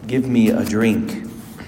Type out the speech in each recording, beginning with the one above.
give me a drink.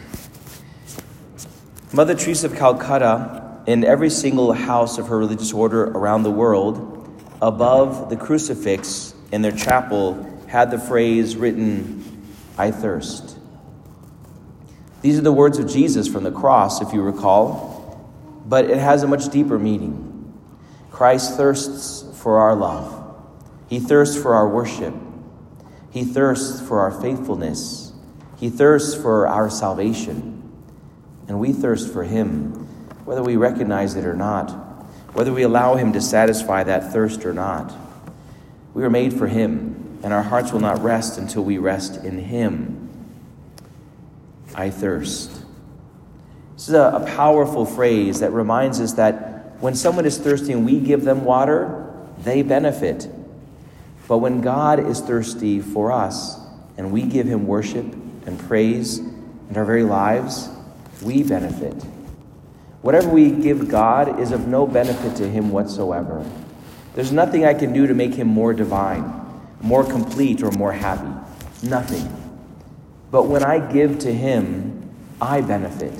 Mother Teresa of Calcutta, in every single house of her religious order around the world, above the crucifix in their chapel, had the phrase written, "I thirst." These are the words of Jesus from the cross, if you recall, but it has a much deeper meaning. Christ thirsts for our love. He thirsts for our worship. He thirsts for our faithfulness. He thirsts for our salvation. And we thirst for him, whether we recognize it or not, whether we allow him to satisfy that thirst or not. We are made for him, and our hearts will not rest until we rest in him. I thirst. This is a powerful phrase that reminds us that when someone is thirsty and we give them water, they benefit. But when God is thirsty for us and we give him worship and praise in our very lives, we benefit. Whatever we give God is of no benefit to him whatsoever. There's nothing I can do to make him more divine, more complete, or more happy. Nothing. But when I give to him, I benefit.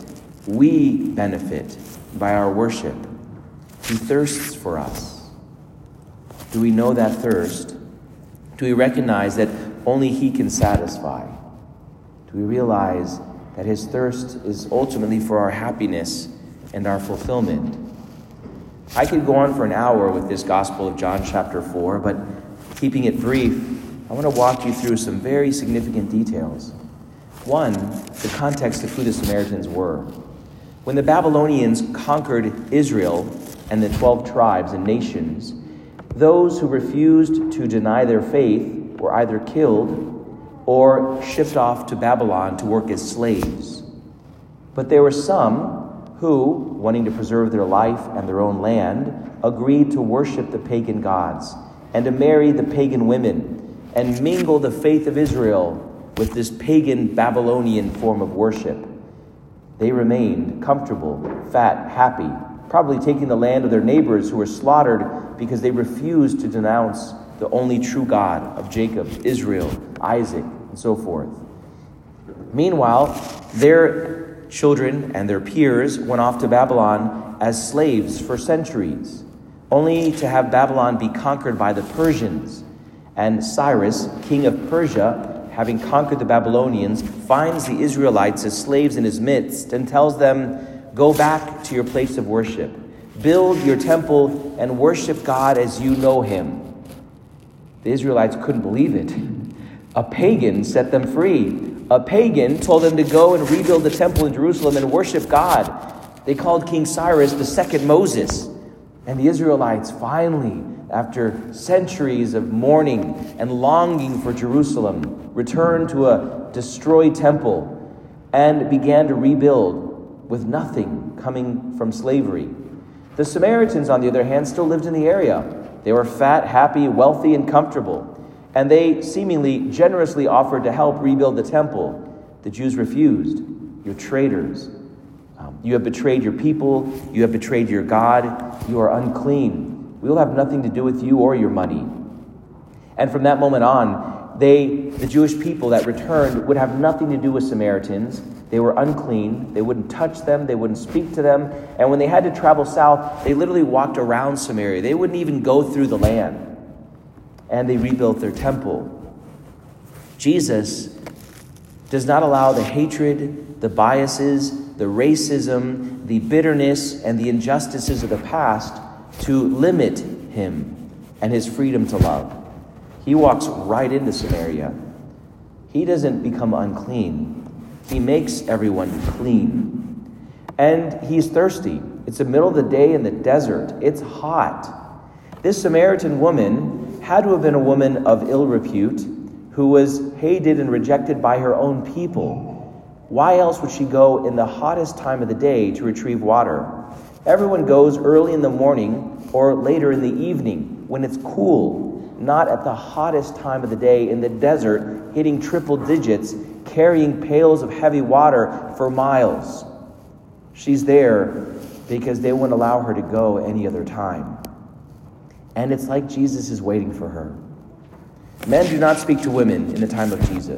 We benefit by our worship. He thirsts for us. Do we know that thirst? Do we recognize that only he can satisfy? Do we realize that his thirst is ultimately for our happiness and our fulfillment? I could go on for an hour with this Gospel of John chapter 4, but keeping it brief, I want to walk you through some very significant details. One, the context of who the Samaritans were. When the Babylonians conquered Israel and the 12 tribes and nations, those who refused to deny their faith were either killed or shipped off to Babylon to work as slaves. But there were some who, wanting to preserve their life and their own land, agreed to worship the pagan gods and to marry the pagan women and mingle the faith of Israel with this pagan Babylonian form of worship. They remained comfortable, fat, happy, probably taking the land of their neighbors who were slaughtered because they refused to denounce the only true God of Jacob, Israel, Isaac, and so forth. Meanwhile, their children and their peers went off to Babylon as slaves for centuries, only to have Babylon be conquered by the Persians. And Cyrus, king of Persia, having conquered the Babylonians, finds the Israelites as slaves in his midst and tells them, "Go back to your place of worship. Build your temple and worship God as you know him." The Israelites couldn't believe it. A pagan set them free. A pagan told them to go and rebuild the temple in Jerusalem and worship God. They called King Cyrus the second Moses. And the Israelites finally, after centuries of mourning and longing for Jerusalem, returned to a destroyed temple and began to rebuild with nothing coming from slavery. The Samaritans, on the other hand, still lived in the area. They were fat, happy, wealthy, and comfortable, and they seemingly generously offered to help rebuild the temple. The Jews refused. "You're traitors. You have betrayed your people. You have betrayed your God. You are unclean. We will have nothing to do with you or your money." And from that moment on, the Jewish people that returned would have nothing to do with Samaritans. They were unclean. They wouldn't touch them. They wouldn't speak to them. And when they had to travel south, they literally walked around Samaria. They wouldn't even go through the land. And they rebuilt their temple. Jesus does not allow the hatred, the biases, the racism, the bitterness, and the injustices of the past to limit him and his freedom to love. He walks right into Samaria. He doesn't become unclean. He makes everyone clean. And he's thirsty. It's the middle of the day in the desert. It's hot. This Samaritan woman had to have been a woman of ill repute who was hated and rejected by her own people. Why else would she go in the hottest time of the day to retrieve water? Everyone goes early in the morning or later in the evening when it's cool, not at the hottest time of the day in the desert, hitting triple digits, carrying pails of heavy water for miles. She's there because they wouldn't allow her to go any other time. And it's like Jesus is waiting for her. Men do not speak to women in the time of Jesus.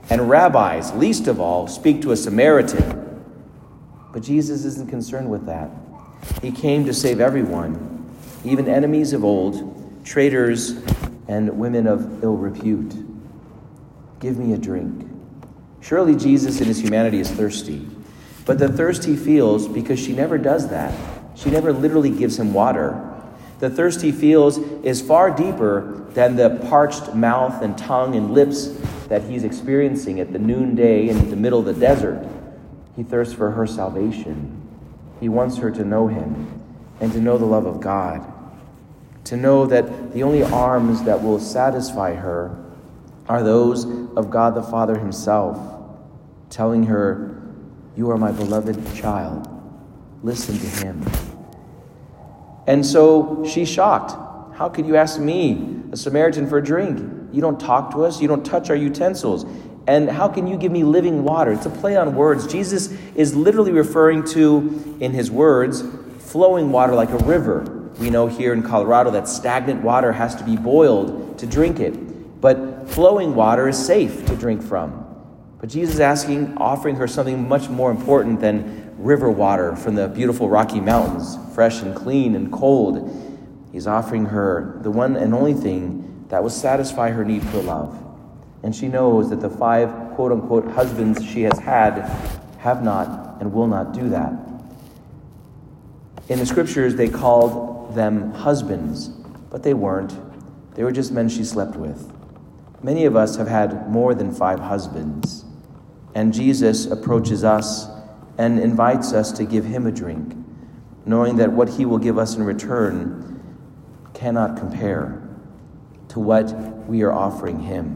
And rabbis, least of all, speak to a Samaritan. But Jesus isn't concerned with that. He came to save everyone, even enemies of old, traitors, and women of ill repute. Give me a drink. Surely Jesus in his humanity is thirsty. But the thirst he feels because she never does that. She never literally gives him water. The thirst he feels is far deeper than the parched mouth and tongue and lips that he's experiencing at the noonday in the middle of the desert. He thirsts for her salvation. He wants her to know him and to know the love of God. To know that the only arms that will satisfy her are those of God the Father himself, telling her, "You are my beloved child. Listen to him." And so she's shocked. How could you ask me, a Samaritan, for a drink? You don't talk to us. You don't touch our utensils. And how can you give me living water? It's a play on words. Jesus is literally referring to, in his words, flowing water like a river. We know here in Colorado that stagnant water has to be boiled to drink it. But flowing water is safe to drink from. But Jesus is offering her something much more important than river water from the beautiful Rocky Mountains, fresh and clean and cold. He's offering her the one and only thing that will satisfy her need for love. And she knows that the 5 quote-unquote husbands she has had have not and will not do that. In the scriptures, they called them husbands, but they weren't. They were just men she slept with. Many of us have had more than 5 husbands. And Jesus approaches us and invites us to give him a drink, knowing that what he will give us in return cannot compare to what we are offering him.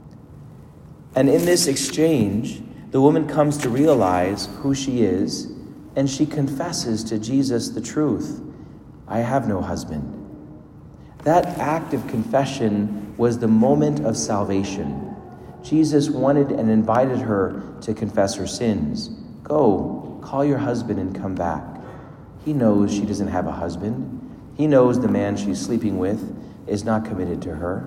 And in this exchange, the woman comes to realize who she is, and she confesses to Jesus the truth. I have no husband. That act of confession was the moment of salvation. Jesus wanted and invited her to confess her sins. Go, call your husband and come back. He knows she doesn't have a husband. He knows the man she's sleeping with is not committed to her.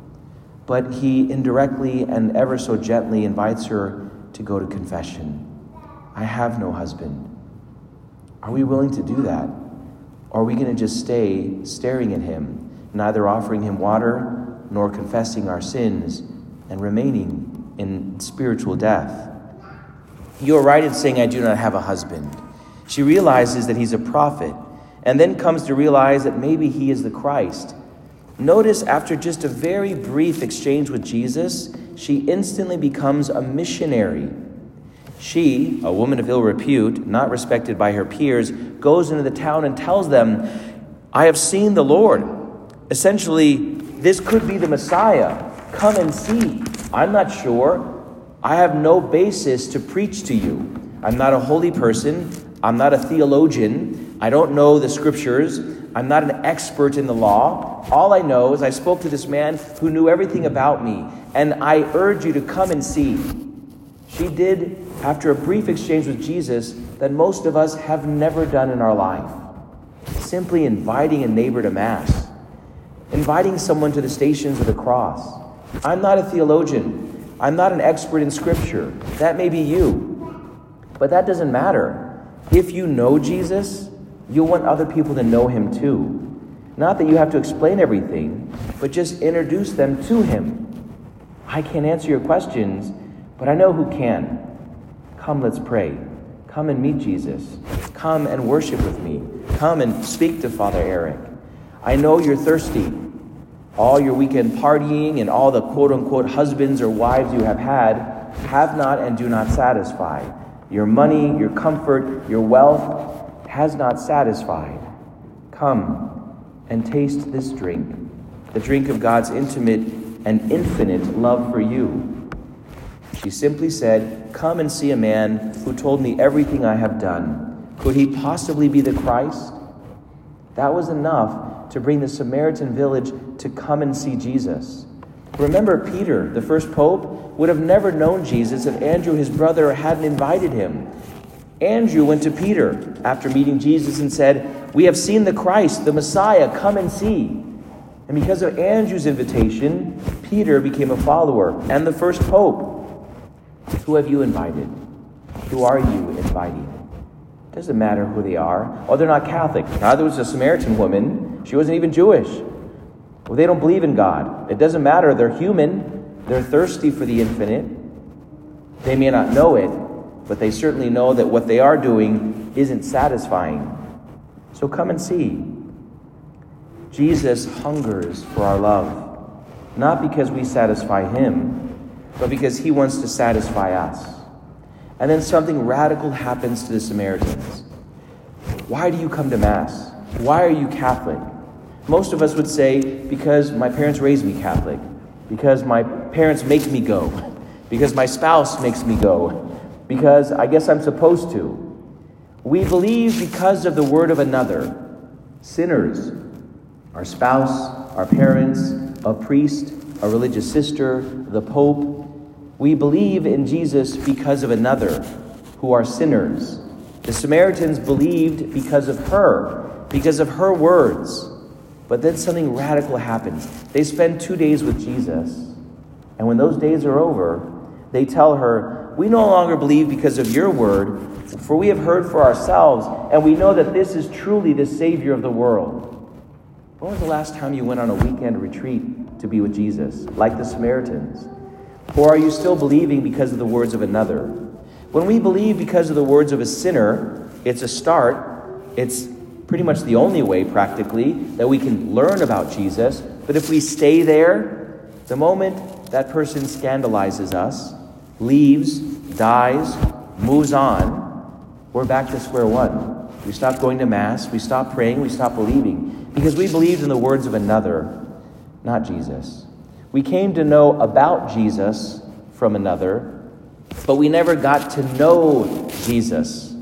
But he indirectly and ever so gently invites her to go to confession. I have no husband. Are we willing to do that? Or are we going to just stay staring at him, neither offering him water nor confessing our sins and remaining in spiritual death? You are right in saying, I do not have a husband. She realizes that he's a prophet, and then comes to realize that maybe he is the Christ. Notice, after just a very brief exchange with Jesus, she instantly becomes a missionary. She, a woman of ill repute, not respected by her peers, goes into the town and tells them, I have seen the Lord. Essentially, this could be the Messiah. Come and see. I'm not sure. I have no basis to preach to you. I'm not a holy person. I'm not a theologian. I don't know the scriptures. I'm not an expert in the law. All I know is I spoke to this man who knew everything about me, and I urge you to come and see. She did, after a brief exchange with Jesus, that most of us have never done in our life. Simply inviting a neighbor to Mass. Inviting someone to the Stations of the Cross. I'm not a theologian. I'm not an expert in Scripture. That may be you. But that doesn't matter. If you know Jesus, you'll want other people to know him too. Not that you have to explain everything, but just introduce them to him. I can't answer your questions, but I know who can. Come, let's pray. Come and meet Jesus. Come and worship with me. Come and speak to Father Eric. I know you're thirsty. All your weekend partying and all the quote-unquote husbands or wives you have not and do not satisfy. Your money, your comfort, your wealth has not satisfied. Come and taste this drink, the drink of God's intimate and infinite love for you. She simply said, come and see a man who told me everything I have done. Could he possibly be the Christ? That was enough to bring the Samaritan village to come and see Jesus. Remember, Peter, the first pope, would have never known Jesus if Andrew, his brother, hadn't invited him. Andrew went to Peter after meeting Jesus and said, we have seen the Christ, the Messiah, come and see. And because of Andrew's invitation, Peter became a follower and the first pope. Who have you invited? Who are you inviting? It doesn't matter who they are. Oh, they're not Catholic. Neither was a Samaritan woman. She wasn't even Jewish. Well, they don't believe in God. It doesn't matter. They're human. They're thirsty for the infinite. They may not know it, but they certainly know that what they are doing isn't satisfying. So come and see. Jesus hungers for our love, not because we satisfy him, but because he wants to satisfy us. And then something radical happens to the Samaritans. Why do you come to Mass? Why are you Catholic? Most of us would say, because my parents raised me Catholic, because my parents make me go, because my spouse makes me go, because I guess I'm supposed to. We believe because of the word of another. Sinners, our spouse, our parents, a priest, a religious sister, the Pope. We believe in Jesus because of another, who are sinners. The Samaritans believed because of her words. But then something radical happens. They spend 2 days with Jesus. And when those days are over, they tell her, we no longer believe because of your word, for we have heard for ourselves, and we know that this is truly the Savior of the world. When was the last time you went on a weekend retreat to be with Jesus, like the Samaritans? Or are you still believing because of the words of another? When we believe because of the words of a sinner, it's a start. It's pretty much the only way, practically, that we can learn about Jesus. But if we stay there, the moment that person scandalizes us, leaves, dies, moves on, we're back to square one. We stop going to Mass, we stop praying, we stop believing, because we believed in the words of another, not Jesus. We came to know about Jesus from another, but we never got to know Jesus.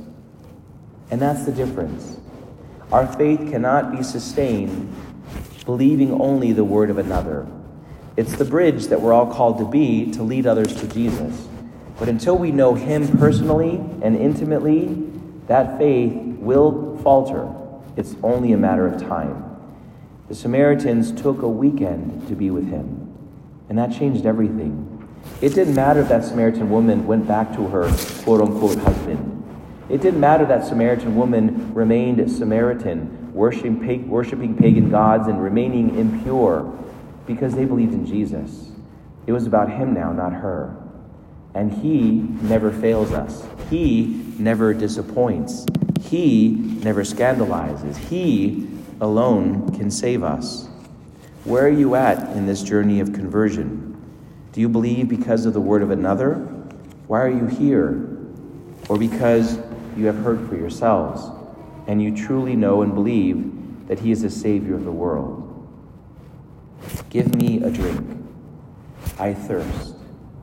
And that's the difference. Our faith cannot be sustained believing only the word of another. It's the bridge that we're all called to be to lead others to Jesus. But until we know him personally and intimately, that faith will falter. It's only a matter of time. The Samaritans took a weekend to be with him, and that changed everything. It didn't matter if that Samaritan woman went back to her quote-unquote husband. It didn't matter that Samaritan woman remained Samaritan, worshiping pagan gods and remaining impure, because they believed in Jesus. It was about him now, not her. And he never fails us. He never disappoints. He never scandalizes. He alone can save us. Where are you at in this journey of conversion? Do you believe because of the word of another? Why are you here? Or because you have heard for yourselves and you truly know and believe that he is the Savior of the world? Give me a drink. I thirst.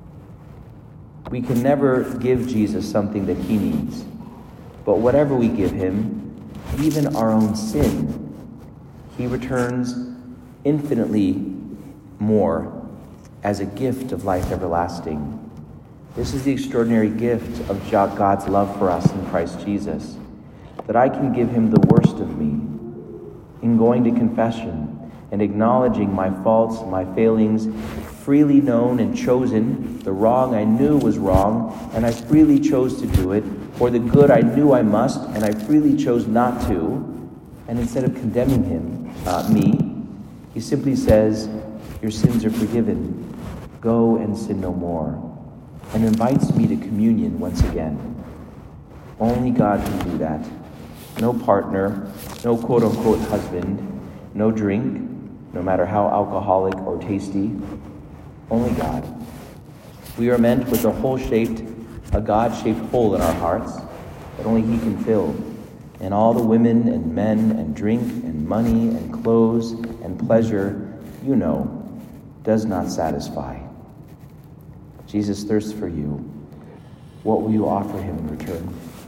We can never give Jesus something that he needs. But whatever we give him, even our own sin, he returns infinitely more as a gift of life everlasting. This is the extraordinary gift of God's love for us in Christ Jesus, that I can give him the worst of me in going to confession and acknowledging my faults, my failings, freely known and chosen, the wrong I knew was wrong, and I freely chose to do it, or the good I knew I must, and I freely chose not to. And instead of condemning me, he simply says, your sins are forgiven. Go and sin no more. And invites me to communion once again. Only God can do that. No partner, no quote-unquote husband, no drink, no matter how alcoholic or tasty. Only God. We are meant with a God-shaped hole in our hearts that only he can fill. And all the women and men and drink and money and clothes and pleasure, does not satisfy. Jesus thirsts for you. What will you offer him in return?